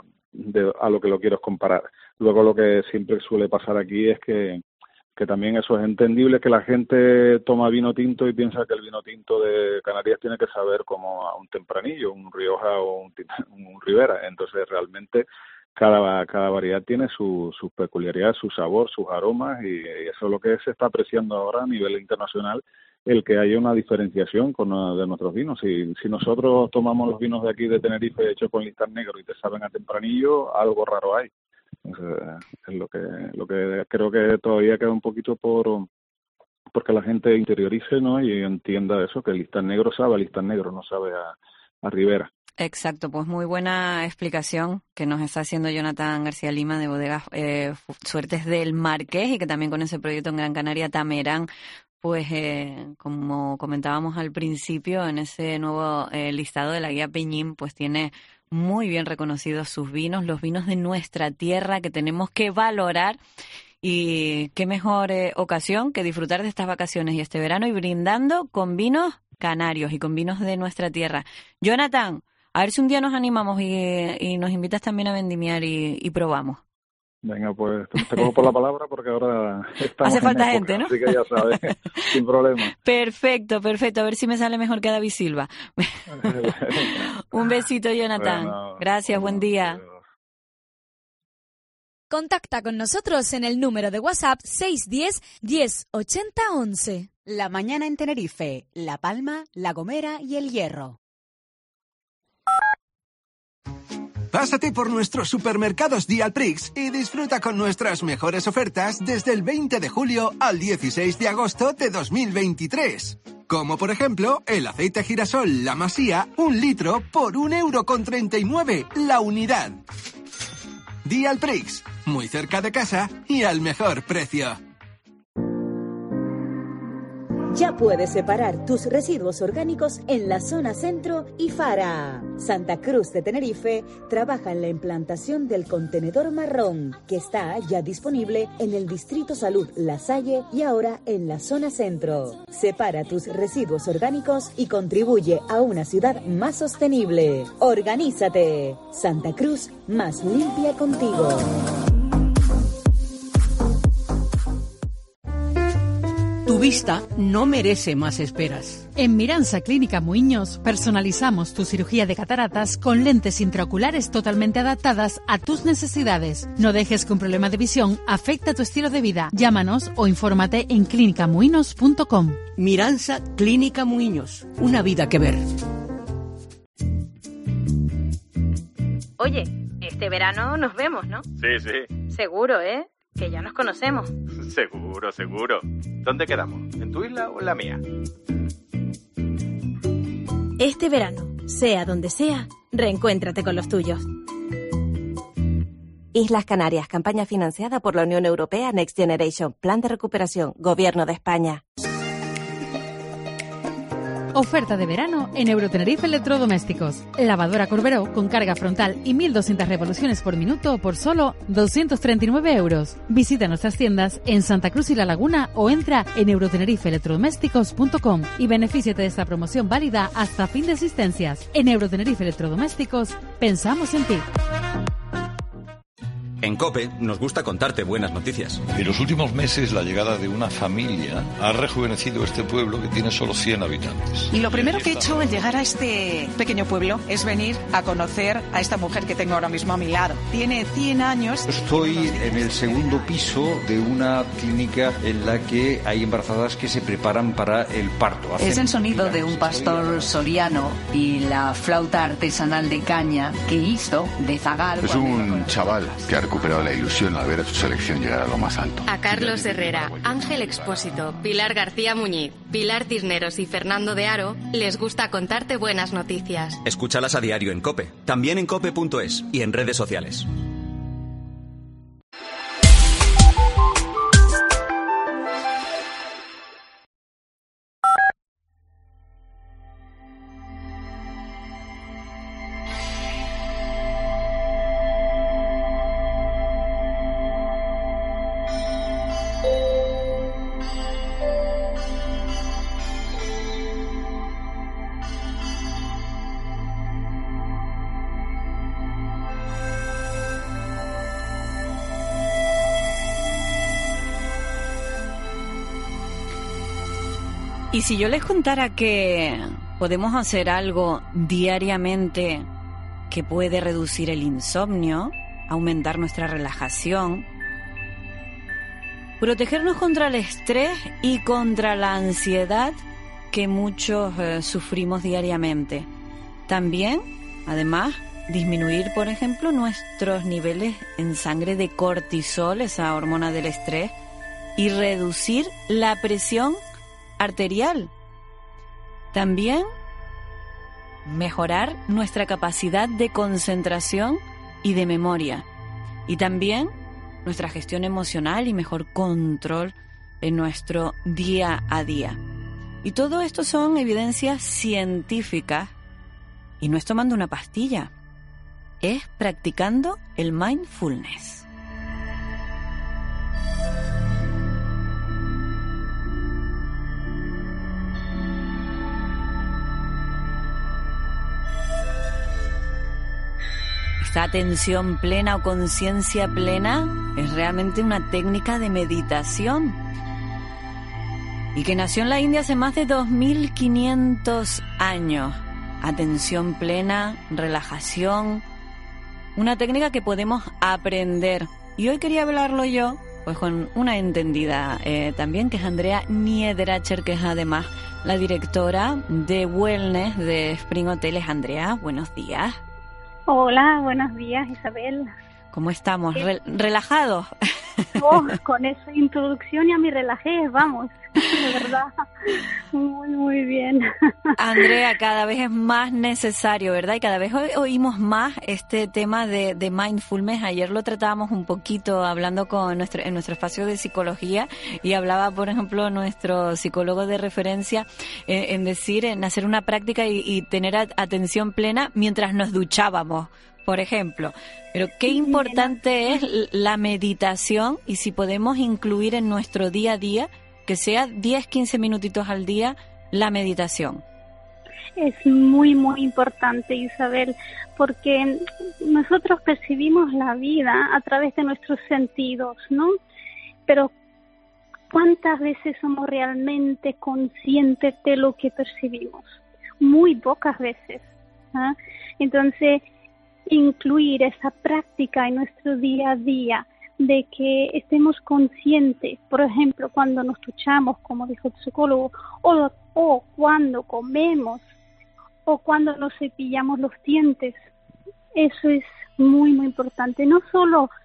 a lo que lo quieras comparar. Luego lo que siempre suele pasar aquí es que también eso es entendible, que la gente toma vino tinto y piensa que el vino tinto de Canarias tiene que saber como a un Tempranillo, un Rioja o un Ribera. Entonces realmente cada variedad tiene sus peculiaridades, su sabor, sus aromas, y eso es lo que se está apreciando ahora a nivel internacional, el que haya una diferenciación de nuestros vinos. Si nosotros tomamos los vinos de aquí de Tenerife hechos con listán negro y te saben a Tempranillo, algo raro hay. Es lo que creo que todavía queda un poquito porque la gente interiorice, ¿no? Y entienda eso, que el listán negro sabe a listán negro, no sabe a Ribera. Exacto, pues muy buena explicación que nos está haciendo Jonathan García Lima de Bodegas Suertes del Marqués, y que también con ese proyecto en Gran Canaria Tamerán, pues como comentábamos al principio, en ese nuevo listado de la guía Peñín, pues tiene muy bien reconocidos sus vinos, los vinos de nuestra tierra que tenemos que valorar. Y qué mejor ocasión que disfrutar de estas vacaciones y este verano y brindando con vinos canarios y con vinos de nuestra tierra. Jonathan, a ver si un día nos animamos y nos invitas también a vendimiar y probamos. Venga, pues te cojo por la palabra porque ahora estamos hace falta en época, gente, ¿no? Así que ya sabes, sin problema. Perfecto. A ver si me sale mejor que David Silva. Un besito, Jonathan. Bueno, gracias, buen día. Contacta con nosotros en el número de WhatsApp 610 10 80 11. La mañana en Tenerife, La Palma, La Gomera y El Hierro. Pásate por nuestros supermercados Dialprix y disfruta con nuestras mejores ofertas desde el 20 de julio al 16 de agosto de 2023. Como por ejemplo, el aceite girasol La Masía, 1 litro por 1,39 € la unidad. Dialprix, muy cerca de casa y al mejor precio. Ya puedes separar tus residuos orgánicos en la zona centro y Fara. Santa Cruz de Tenerife trabaja en la implantación del contenedor marrón, que está ya disponible en el Distrito Salud La Salle y ahora en la zona centro. Separa tus residuos orgánicos y contribuye a una ciudad más sostenible. ¡Organízate! Santa Cruz, más limpia contigo. Tu vista no merece más esperas. En Miransa Clínica Muiños personalizamos tu cirugía de cataratas con lentes intraoculares totalmente adaptadas a tus necesidades. No dejes que un problema de visión afecte tu estilo de vida. Llámanos o infórmate en clinicamuiños.com. Miransa Clínica Muiños, una vida que ver. Oye, este verano nos vemos, ¿no? Sí. Seguro, ¿eh? que ya nos conocemos. Seguro, seguro. ¿Dónde quedamos? ¿En tu isla o en la mía? Este verano, sea donde sea, reencuéntrate con los tuyos. Islas Canarias, campaña financiada por la Unión Europea Next Generation, Plan de Recuperación, Gobierno de España. Oferta de verano en Eurotenerife Electrodomésticos. Lavadora Corberó con carga frontal y 1.200 revoluciones por minuto por solo 239 euros. Visita nuestras tiendas en Santa Cruz y La Laguna o entra en eurotenerife-electrodomésticos.com y benefíciate de esta promoción válida hasta fin de existencias. En Eurotenerife Electrodomésticos, pensamos en ti. En COPE nos gusta contarte buenas noticias. En los últimos meses la llegada de una familia ha rejuvenecido este pueblo que tiene solo 100 habitantes. Y lo primero que he hecho al llegar a este pequeño pueblo es venir a conocer a esta mujer que tengo ahora mismo a mi lado. Tiene 100 años. Estoy en el segundo piso de una clínica en la que hay embarazadas que se preparan para el parto. Es el sonido de un pastor soriano y la flauta artesanal de caña que hizo de zagal. Es un chaval que ha recuperado la ilusión al ver a su selección llegar a lo más alto. A Carlos Herrera, Ángel Expósito, Pilar García Muñiz, Pilar Cisneros y Fernando de Aro les gusta contarte buenas noticias. Escúchalas a diario en COPE, también en cope.es y en redes sociales. Y si yo les contara que podemos hacer algo diariamente que puede reducir el insomnio, aumentar nuestra relajación, protegernos contra el estrés y contra la ansiedad que muchos sufrimos diariamente. También, además, disminuir, por ejemplo, nuestros niveles en sangre de cortisol, esa hormona del estrés, y reducir la presión arterial. También mejorar nuestra capacidad de concentración y de memoria. Y también nuestra gestión emocional y mejor control en nuestro día a día. Y todo esto son evidencias científicas y no es tomando una pastilla, es practicando el mindfulness. Esta atención plena o conciencia plena es realmente una técnica de meditación y que nació en la India hace más de 2.500 años. Atención plena, relajación, una técnica que podemos aprender. Y hoy quería hablarlo yo pues con una entendida también, que es Andrea Niederracher, que es además la directora de Wellness de Spring Hoteles. Andrea, buenos días. Hola, buenos días, Isabel. ¿Cómo estamos? ¿Relajados? Oh, con esa introducción ya me relajé, vamos, de verdad, muy bien. Andrea, cada vez es más necesario, ¿verdad? Y cada vez oímos más este tema de mindfulness. Ayer lo tratábamos un poquito hablando en nuestro espacio de psicología, y hablaba, por ejemplo, nuestro psicólogo de referencia en hacer una práctica y tener atención plena mientras nos duchábamos, por ejemplo. Pero qué importante es la meditación, y si podemos incluir en nuestro día a día, que sea 10-15 minutitos al día, la meditación. Es muy importante, Isabel, porque nosotros percibimos la vida a través de nuestros sentidos, ¿no? Pero ¿cuántas veces somos realmente conscientes de lo que percibimos? Muy pocas veces, ¿eh? Entonces, incluir esa práctica en nuestro día a día, de que estemos conscientes, por ejemplo, cuando nos duchamos, como dijo el psicólogo, o cuando comemos, o cuando nos cepillamos los dientes. Eso es muy importante, no solo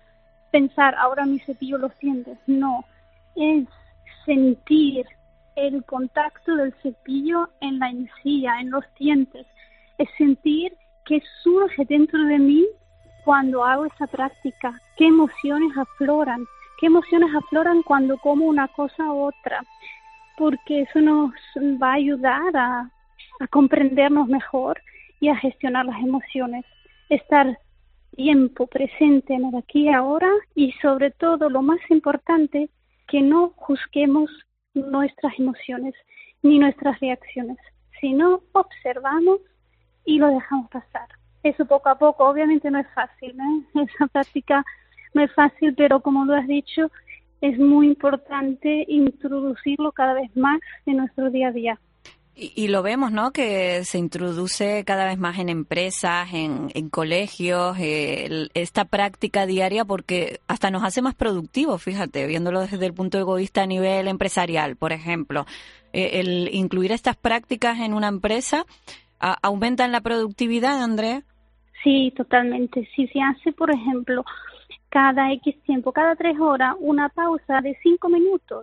pensar, ahora me cepillo los dientes. No, es sentir el contacto del cepillo en la encía, en los dientes. Es sentir qué surge dentro de mí cuando hago esa práctica, qué emociones afloran cuando como una cosa u otra, porque eso nos va a ayudar a comprendernos mejor y a gestionar las emociones, estar tiempo presente en el aquí y ahora, y sobre todo, lo más importante, que no juzguemos nuestras emociones ni nuestras reacciones, sino observamos y lo dejamos pasar. Eso poco a poco, obviamente no es fácil, esa práctica no es fácil, pero como lo has dicho, es muy importante introducirlo cada vez más en nuestro día a día. Y lo vemos, ¿no?, que se introduce cada vez más en empresas, en colegios, esta práctica diaria, porque hasta nos hace más productivos, fíjate, viéndolo desde el punto egoísta a nivel empresarial, por ejemplo. El incluir estas prácticas en una empresa aumentan la productividad, Andrea. Sí, totalmente. Si se hace, por ejemplo, cada X tiempo, cada 3 horas, una pausa de 5 minutos,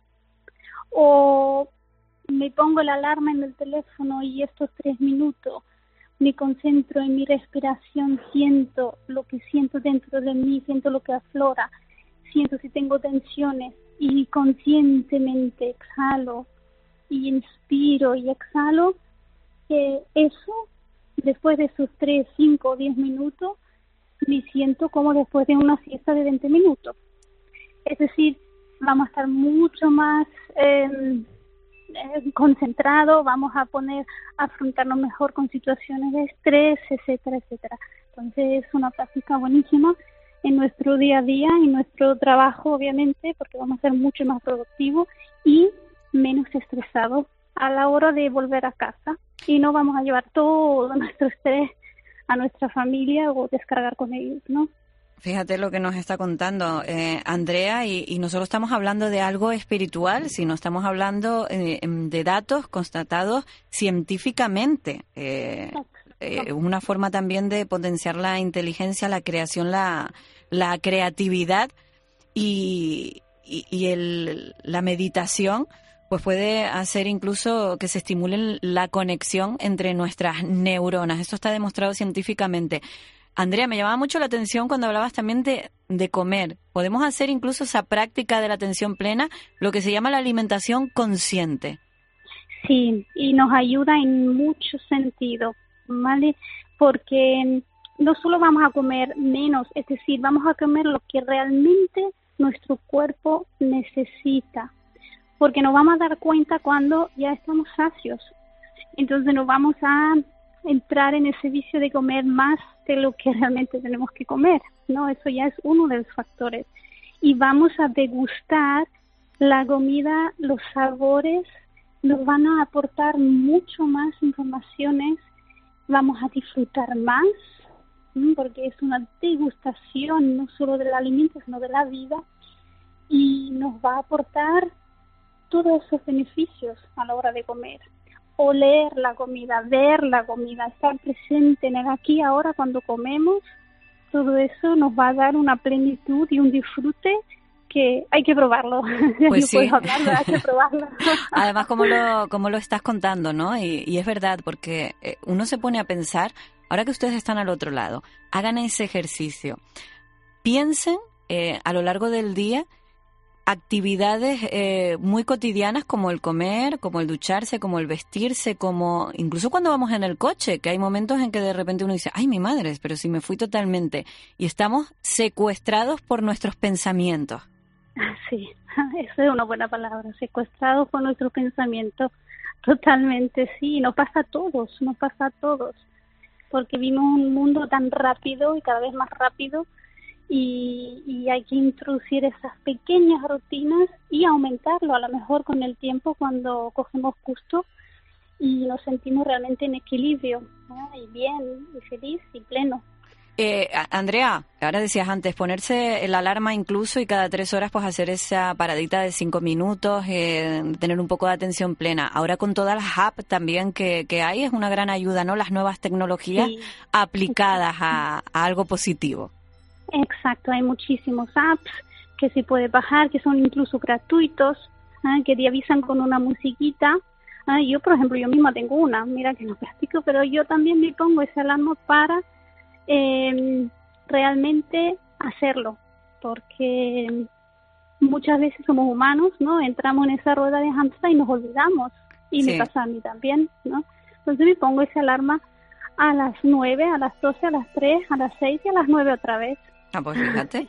o me pongo la alarma en el teléfono y estos 3 minutos me concentro en mi respiración, siento lo que siento dentro de mí, siento lo que aflora, siento si tengo tensiones y conscientemente exhalo y inspiro y exhalo, eso, después de esos 3, 5 o 10 minutos, me siento como después de una siesta de 20 minutos. Es decir, vamos a estar mucho más concentrados, vamos a afrontarnos mejor con situaciones de estrés, etcétera, etcétera. Entonces es una práctica buenísima en nuestro día a día, en nuestro trabajo, obviamente, porque vamos a ser mucho más productivos y menos estresados a la hora de volver a casa, y no vamos a llevar todo nuestro estrés a nuestra familia o descargar con ellos, ¿no? Fíjate lo que nos está contando Andrea, y nosotros estamos hablando de algo espiritual, sino estamos hablando de datos constatados científicamente. Una forma también de potenciar la inteligencia, la creación, la creatividad y la meditación, pues puede hacer incluso que se estimule la conexión entre nuestras neuronas. Esto está demostrado científicamente. Andrea, me llamaba mucho la atención cuando hablabas también de comer. Podemos hacer incluso esa práctica de la atención plena, lo que se llama la alimentación consciente. Sí, y nos ayuda en muchos sentidos, ¿vale? Porque no solo vamos a comer menos, es decir, vamos a comer lo que realmente nuestro cuerpo necesita, porque nos vamos a dar cuenta cuando ya estamos sacios. Entonces nos vamos a entrar en ese vicio de comer más de lo que realmente tenemos que comer, ¿no? Eso ya es uno de los factores. Y vamos a degustar la comida, los sabores, nos van a aportar mucho más informaciones, vamos a disfrutar más, porque es una degustación no solo del alimento, sino de la vida, y nos va a aportar todos esos beneficios a la hora de comer. Oler la comida, ver la comida, estar presente en el aquí y ahora cuando comemos, todo eso nos va a dar una plenitud y un disfrute que hay que probarlo. Pues no sí. Puedo hablarlo, hay que probarlo. Además, como lo estás contando, ¿no? Y es verdad, porque uno se pone a pensar, ahora que ustedes están al otro lado, hagan ese ejercicio. Piensen a lo largo del día actividades muy cotidianas como el comer, como el ducharse, como el vestirse, como incluso cuando vamos en el coche, que hay momentos en que de repente uno dice, ay, mi madre, pero si me fui totalmente. Y estamos secuestrados por nuestros pensamientos. Sí, esa es una buena palabra, secuestrados por nuestros pensamientos. Totalmente, sí, nos pasa a todos, porque vivimos un mundo tan rápido y cada vez más rápido, y hay que introducir esas pequeñas rutinas y aumentarlo a lo mejor con el tiempo cuando cogemos gusto y nos sentimos realmente en equilibrio, ¿no? Y bien, y feliz y pleno. Andrea, ahora decías antes, ponerse la alarma incluso y cada 3 horas pues hacer esa paradita de 5 minutos, tener un poco de atención plena. Ahora con todas las apps también que hay es una gran ayuda, ¿no? Las nuevas tecnologías aplicadas a algo positivo. Exacto, hay muchísimos apps que se puede bajar, que son incluso gratuitos, que te avisan con una musiquita. Yo, por ejemplo, yo misma tengo una, mira que no practico, pero yo también me pongo esa alarma para realmente hacerlo, porque muchas veces somos humanos, ¿no? Entramos en esa rueda de hámster y nos olvidamos, y me pasa a mí también, ¿no? Entonces me pongo esa alarma a las 9, a las 12, a las 3, a las 6 y a las 9 otra vez. Pues fíjate.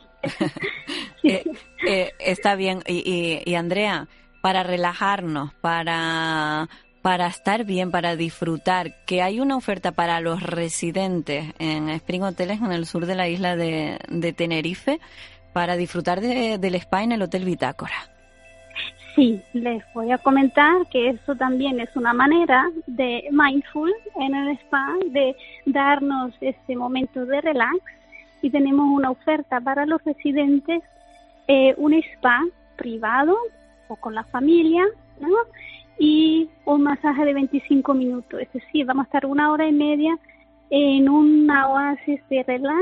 Está bien. Y Andrea, para relajarnos, para estar bien, para disfrutar, que hay una oferta para los residentes en Spring Hoteles en el sur de la isla de Tenerife para disfrutar del spa en el Hotel Bitácora. Sí, les voy a comentar que eso también es una manera de mindful en el spa, de darnos este momento de relax, y tenemos una oferta para los residentes, un spa privado o con la familia, ¿no? Y un masaje de 25 minutos, es decir, vamos a estar 1 hora y media en un oasis de relax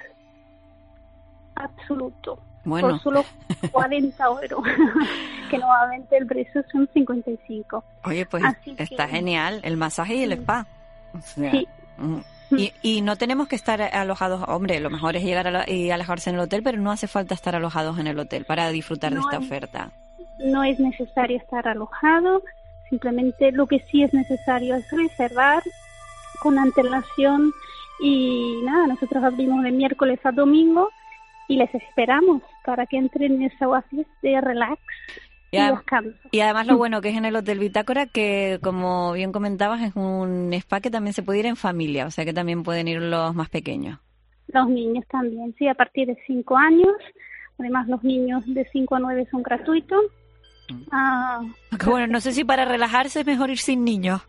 absoluto. Bueno. Por solo 40 euros, que nuevamente el precio son 55. Oye, pues está genial, el masaje y el spa. O sea, sí. Y no tenemos que estar alojados, hombre, lo mejor es llegar y alojarse en el hotel, pero no hace falta estar alojados en el hotel para disfrutar de esta oferta. No es necesario estar alojado, simplemente lo que sí es necesario es reservar con antelación, y nada, nosotros abrimos de miércoles a domingo y les esperamos para que entren en esa oasis de relax y descanso. Y además lo bueno que es en el Hotel Bitácora, que como bien comentabas, es un spa que también se puede ir en familia, o sea que también pueden ir los más pequeños. Los niños también, sí, a partir de 5 años. Además, los niños de 5 a 9 son gratuitos. Bueno, no sé si para relajarse es mejor ir sin niños.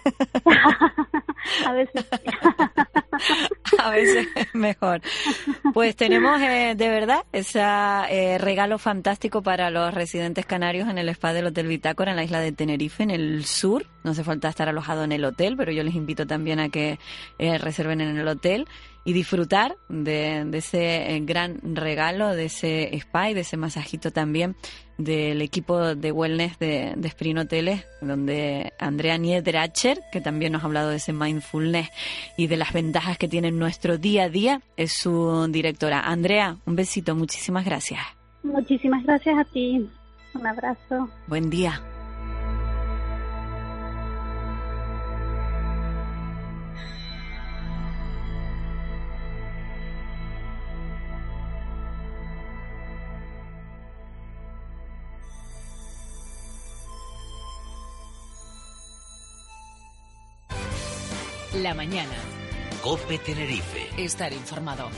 A veces a veces es mejor. Pues tenemos de verdad ese regalo fantástico para los residentes canarios en el spa del Hotel Bitácora en la isla de Tenerife, en el sur. No hace falta estar alojado en el hotel, pero yo les invito también a que reserven en el hotel y disfrutar de ese gran regalo, de ese spa y de ese masajito también del equipo de wellness de Spring Hoteles, donde Andrea Niederacher, que también nos ha hablado de ese mindfulness y de las ventajas que tiene en nuestro día a día, es su directora. Andrea, un besito, muchísimas gracias. Muchísimas gracias a ti. Un abrazo. Buen día. La mañana. COPE Tenerife. Estar informado.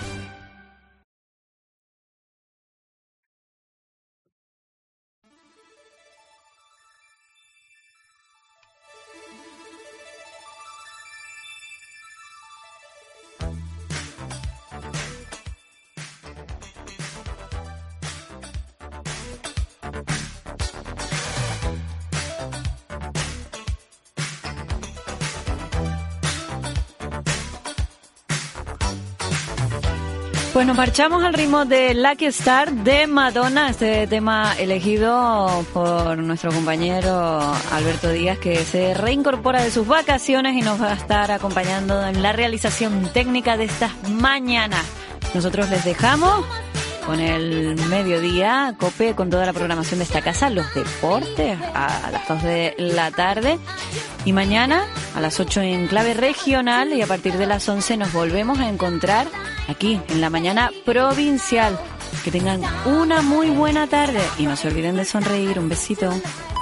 Pues nos marchamos al ritmo de Lucky Star de Madonna, este tema elegido por nuestro compañero Alberto Díaz, que se reincorpora de sus vacaciones y nos va a estar acompañando en la realización técnica de estas mañanas. Nosotros les dejamos con el mediodía, COPE, con toda la programación de esta casa, los deportes a las 2 de la tarde. Y mañana a las 8 en clave regional, y a partir de las 11 nos volvemos a encontrar aquí en la mañana provincial. Que tengan una muy buena tarde y no se olviden de sonreír. Un besito.